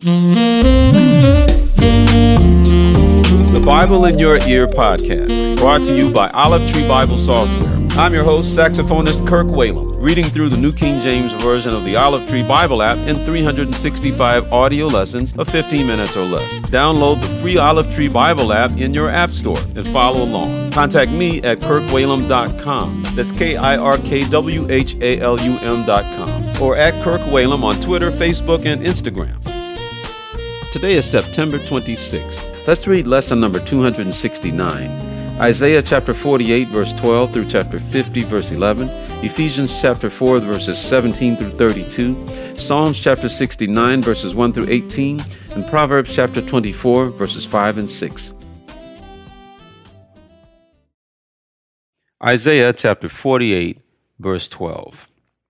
The Bible in Your Ear podcast, brought to you by Olive Tree Bible Software. I'm your host, saxophonist Kirk Whalum, reading through the New King James Version of the Olive Tree Bible app in 365 audio lessons of 15 minutes or less. Download the free Olive Tree Bible app in your app store and follow along. Contact me at kirkwhalum.com. That's KIRKWHALUM.com. Or at Kirk Whalum on Twitter, Facebook, and Instagram. Today is September 26th. Let's read lesson number 269. Isaiah chapter 48, verse 12 through chapter 50, verse 11. Ephesians chapter 4, verses 17 through 32. Psalms chapter 69, verses 1 through 18. And Proverbs chapter 24, verses 5 and 6. Isaiah chapter 48, verse 12.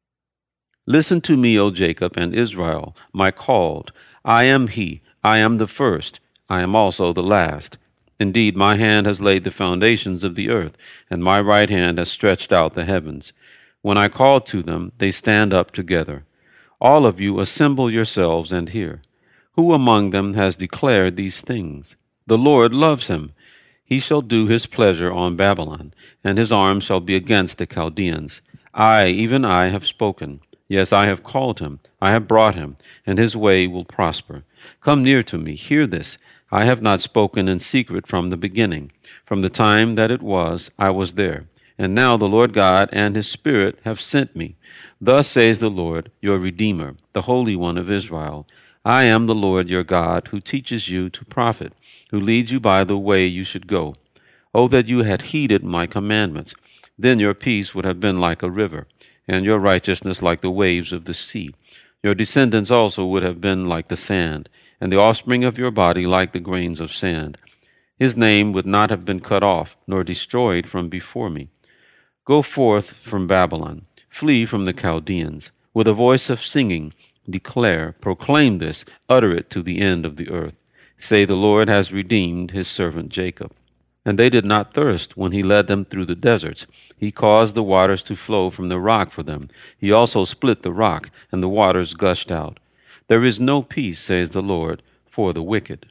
Listen to me, O Jacob and Israel, my called. I am he, I am the first, I am also the last. Indeed, my hand has laid the foundations of the earth, and my right hand has stretched out the heavens. When I call to them, they stand up together. All of you assemble yourselves and hear. Who among them has declared these things? The Lord loves him. He shall do his pleasure on Babylon, and his arm shall be against the Chaldeans. I, even I, have spoken. Yes, I have called him. I have brought him, and his way will prosper. Come near to me, hear this. I have not spoken in secret from the beginning. From the time that it was, I was there. And now the Lord God and his Spirit have sent me. Thus says the Lord, your Redeemer, the Holy One of Israel. I am the Lord your God, who teaches you to profit, who leads you by the way you should go. Oh, that you had heeded my commandments. Then your peace would have been like a river, and your righteousness like the waves of the sea. Your descendants also would have been like the sand, and the offspring of your body like the grains of sand. His name would not have been cut off, nor destroyed from before me. Go forth from Babylon, flee from the Chaldeans. With a voice of singing, declare, proclaim this, utter it to the end of the earth. Say, the Lord has redeemed his servant Jacob. And they did not thirst when he led them through the deserts. He caused the waters to flow from the rock for them. He also split the rock, and the waters gushed out. There is no peace, says the Lord, for the wicked.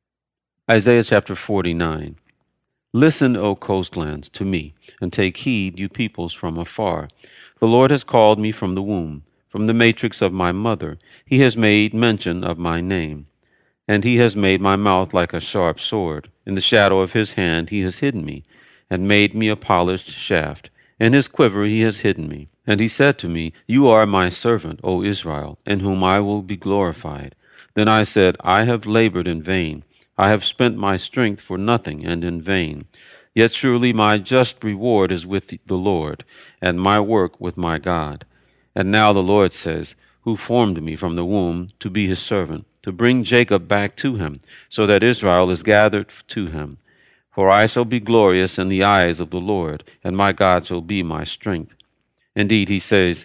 Isaiah chapter 49. Listen, O coastlands, to me, and take heed, you peoples from afar. The Lord has called me from the womb, from the matrix of my mother. He has made mention of my name. And he has made my mouth like a sharp sword. In the shadow of his hand he has hidden me, and made me a polished shaft. In his quiver he has hidden me. And he said to me, You are my servant, O Israel, in whom I will be glorified. Then I said, I have labored in vain. I have spent my strength for nothing and in vain. Yet surely my just reward is with the Lord, and my work with my God. And now the Lord says, who formed me from the womb to be his servant, to bring Jacob back to him, so that Israel is gathered to him. For I shall be glorious in the eyes of the Lord, and my God shall be my strength. Indeed, he says,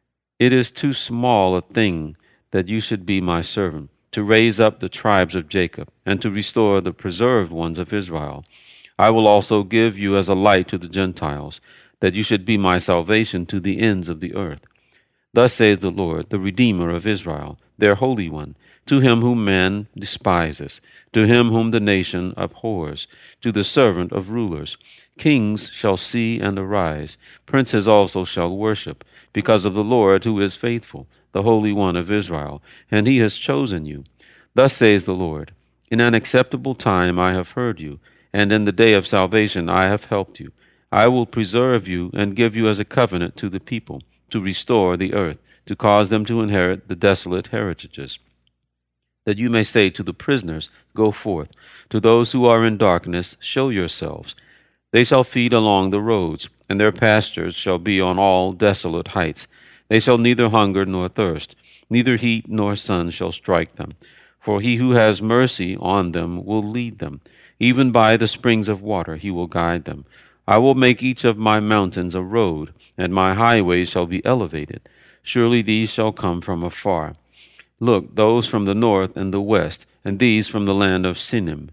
it is too small a thing that you should be my servant, to raise up the tribes of Jacob, and to restore the preserved ones of Israel. I will also give you as a light to the Gentiles, that you should be my salvation to the ends of the earth. Thus says the Lord, the Redeemer of Israel, their Holy One, to him whom man despises, to him whom the nation abhors, to the servant of rulers. Kings shall see and arise, princes also shall worship, because of the Lord who is faithful, the Holy One of Israel, and he has chosen you. Thus says the Lord, in an acceptable time I have heard you, and in the day of salvation I have helped you. I will preserve you and give you as a covenant to the people, to restore the earth, to cause them to inherit the desolate heritages. That you may say to the prisoners, Go forth. To those who are in darkness, show yourselves. They shall feed along the roads, and their pastures shall be on all desolate heights. They shall neither hunger nor thirst, neither heat nor sun shall strike them. For he who has mercy on them will lead them. Even by the springs of water he will guide them. I will make each of my mountains a road, and my highways shall be elevated. Surely these shall come from afar. Look, those from the north and the west, and these from the land of Sinim.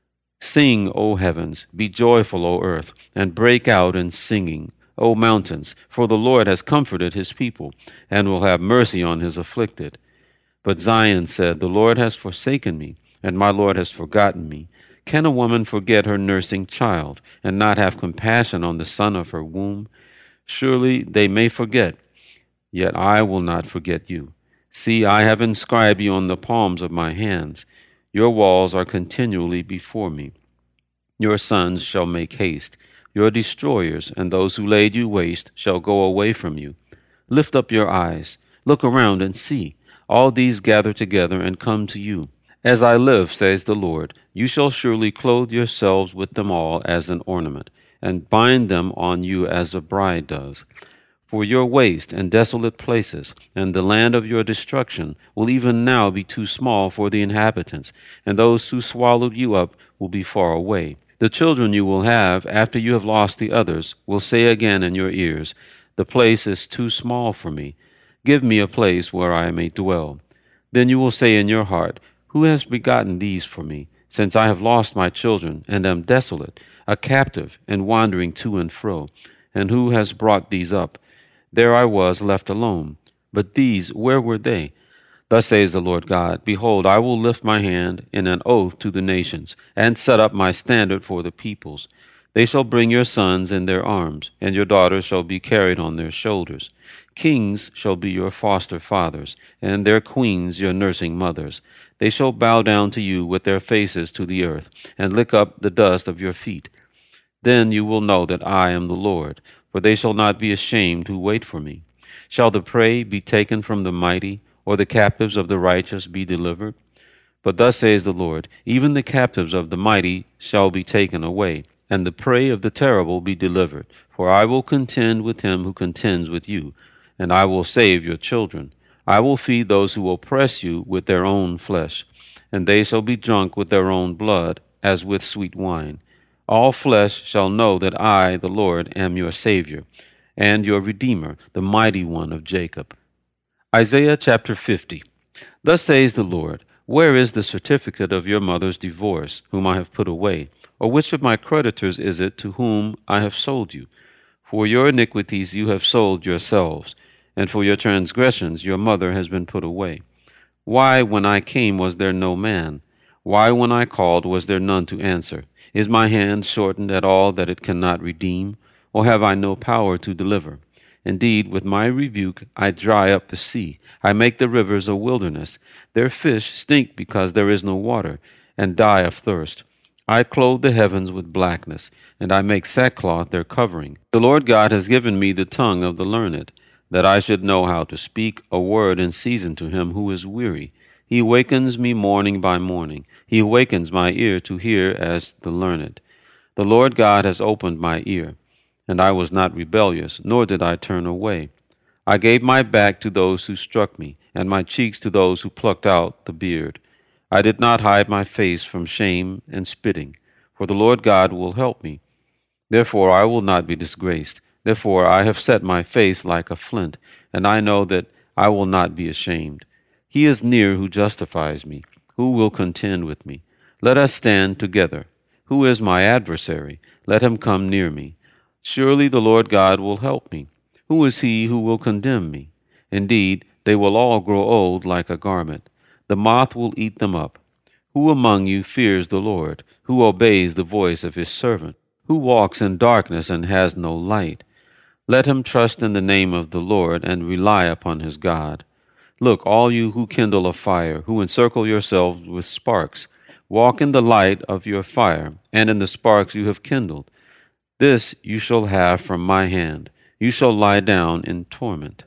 Sing, O heavens, be joyful, O earth, and break out in singing, O mountains, for the Lord has comforted his people, and will have mercy on his afflicted. But Zion said, The Lord has forsaken me, and my Lord has forgotten me. Can a woman forget her nursing child, and not have compassion on the son of her womb? Surely they may forget, yet I will not forget you. See, I have inscribed you on the palms of my hands. Your walls are continually before me. Your sons shall make haste. Your destroyers and those who laid you waste shall go away from you. Lift up your eyes, look around and see. All these gather together and come to you. As I live, says the Lord, you shall surely clothe yourselves with them all as an ornament, and bind them on you as a bride does. For your waste and desolate places, and the land of your destruction, will even now be too small for the inhabitants, and those who swallowed you up will be far away. The children you will have, after you have lost the others, will say again in your ears, The place is too small for me. Give me a place where I may dwell. Then you will say in your heart, Who has begotten these for me, since I have lost my children, and am desolate, a captive, and wandering to and fro? And who has brought these up? There I was left alone. But these, where were they? Thus says the Lord God, Behold, I will lift my hand in an oath to the nations, and set up my standard for the peoples. They shall bring your sons in their arms, and your daughters shall be carried on their shoulders. Kings shall be your foster fathers, and their queens your nursing mothers. They shall bow down to you with their faces to the earth, and lick up the dust of your feet. Then you will know that I am the Lord, for they shall not be ashamed who wait for me. Shall the prey be taken from the mighty, or the captives of the righteous be delivered? But thus says the Lord, Even the captives of the mighty shall be taken away, and the prey of the terrible be delivered. For I will contend with him who contends with you, and I will save your children. I will feed those who oppress you with their own flesh, and they shall be drunk with their own blood, as with sweet wine. All flesh shall know that I, the Lord, am your Savior, and your Redeemer, the mighty one of Jacob. Isaiah chapter 50. Thus says the Lord, Where is the certificate of your mother's divorce, whom I have put away? Or which of my creditors is it to whom I have sold you? For your iniquities you have sold yourselves, and for your transgressions your mother has been put away. Why, when I came, was there no man? Why, when I called, was there none to answer? Is my hand shortened at all that it cannot redeem? Or have I no power to deliver? Indeed, with my rebuke I dry up the sea. I make the rivers a wilderness. Their fish stink because there is no water, and die of thirst. I clothe the heavens with blackness, and I make sackcloth their covering. The Lord God has given me the tongue of the learned, that I should know how to speak a word in season to him who is weary. He awakens me morning by morning. He awakens my ear to hear as the learned. The Lord God has opened my ear, and I was not rebellious, nor did I turn away. I gave my back to those who struck me, and my cheeks to those who plucked out the beard. I did not hide my face from shame and spitting, for the Lord God will help me. Therefore I will not be disgraced. Therefore I have set my face like a flint, and I know that I will not be ashamed. He is near who justifies me. Who will contend with me? Let us stand together. Who is my adversary? Let him come near me. Surely the Lord God will help me. Who is he who will condemn me? Indeed, they will all grow old like a garment. The moth will eat them up. Who among you fears the Lord? Who obeys the voice of his servant? Who walks in darkness and has no light? Let him trust in the name of the Lord and rely upon his God. Look, all you who kindle a fire, who encircle yourselves with sparks, walk in the light of your fire, and in the sparks you have kindled. This you shall have from my hand. You shall lie down in torment.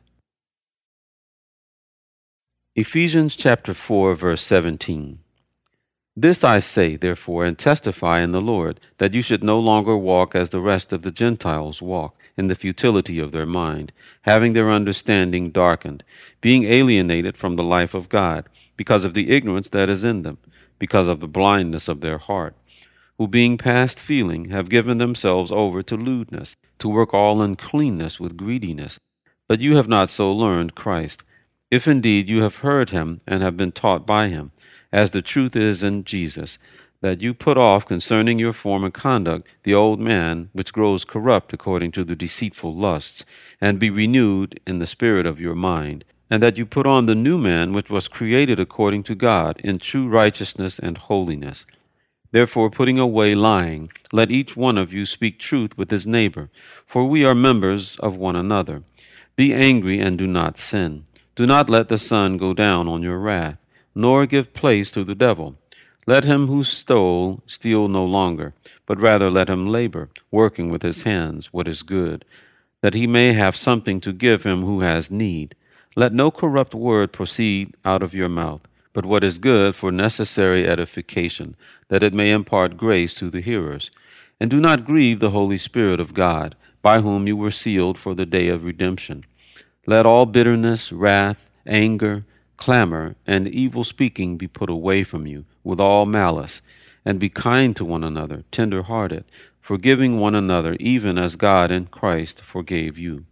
Ephesians chapter 4, verse 17. This I say, therefore, and testify in the Lord, that you should no longer walk as the rest of the Gentiles walk, in the futility of their mind, having their understanding darkened, being alienated from the life of God, because of the ignorance that is in them, because of the blindness of their heart, who being past feeling have given themselves over to lewdness, to work all uncleanness with greediness. But you have not so learned Christ, if indeed you have heard him and have been taught by him, as the truth is in Jesus, that you put off concerning your former conduct the old man which grows corrupt according to the deceitful lusts, and be renewed in the spirit of your mind, and that you put on the new man which was created according to God in true righteousness and holiness. Therefore, putting away lying, let each one of you speak truth with his neighbor, for we are members of one another. Be angry and do not sin. Do not let the sun go down on your wrath, nor give place to the devil. Let him who stole steal no longer, but rather let him labor, working with his hands what is good, that he may have something to give him who has need. Let no corrupt word proceed out of your mouth, but what is good for necessary edification, that it may impart grace to the hearers. And do not grieve the Holy Spirit of God, by whom you were sealed for the day of redemption. Let all bitterness, wrath, anger, clamor, and evil speaking be put away from you, with all malice, and be kind to one another, tender-hearted, forgiving one another, even as God in Christ forgave you.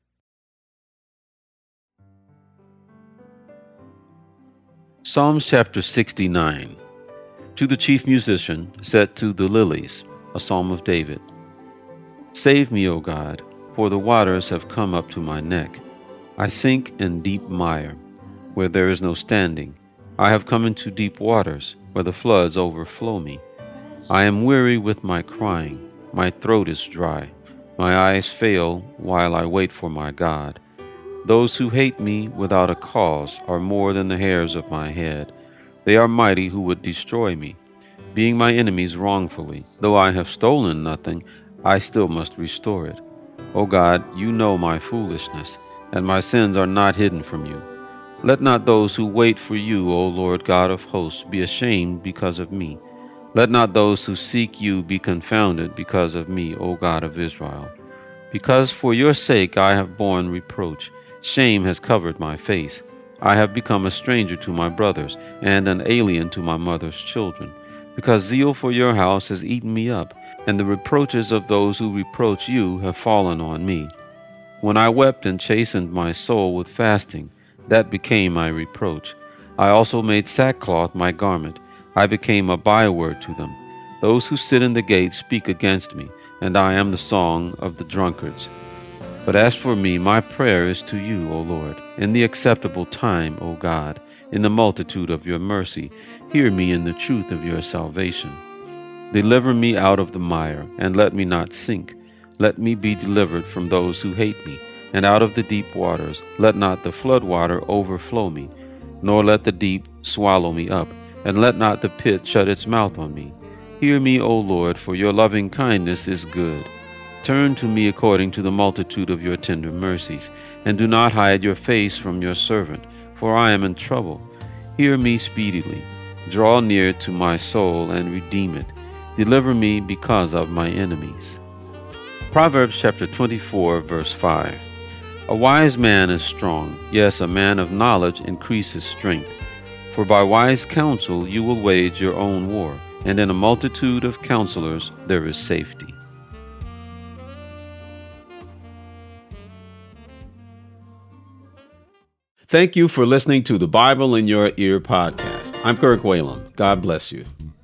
Psalms chapter 69. To the chief musician, set to the lilies, a psalm of David. Save me, O God, for the waters have come up to my neck. I sink in deep mire, where there is no standing. I have come into deep waters, where the floods overflow me. I am weary with my crying. My throat is dry. My eyes fail while I wait for my God. Those who hate me without a cause are more than the hairs of my head. They are mighty who would destroy me. Being my enemies wrongfully, though I have stolen nothing, I still must restore it. O God, you know my foolishness, and my sins are not hidden from you. Let not those who wait for you, O Lord God of hosts, be ashamed because of me. Let not those who seek you be confounded because of me, O God of Israel. Because for your sake I have borne reproach. Shame has covered my face. I have become a stranger to my brothers, and an alien to my mother's children. Because zeal for your house has eaten me up, and the reproaches of those who reproach you have fallen on me. When I wept and chastened my soul with fasting, that became my reproach. I also made sackcloth my garment. I became a byword to them. Those who sit in the gate speak against me, and I am the song of the drunkards. But as for me, my prayer is to you, O Lord, in the acceptable time, O God, in the multitude of your mercy. Hear me in the truth of your salvation. Deliver me out of the mire, and let me not sink. Let me be delivered from those who hate me, and out of the deep waters. Let not the flood water overflow me, nor let the deep swallow me up, and let not the pit shut its mouth on me. Hear me, O Lord, for your loving kindness is good. Turn to me according to the multitude of your tender mercies, and do not hide your face from your servant, for I am in trouble. Hear me speedily. Draw near to my soul and redeem it. Deliver me because of my enemies. Proverbs chapter 24, verse 5. A wise man is strong, yes, a man of knowledge increases strength. For by wise counsel you will wage your own war, and in a multitude of counselors there is safety. Thank you for listening to the Bible in Your Ear podcast. I'm Kirk Whalum. God bless you.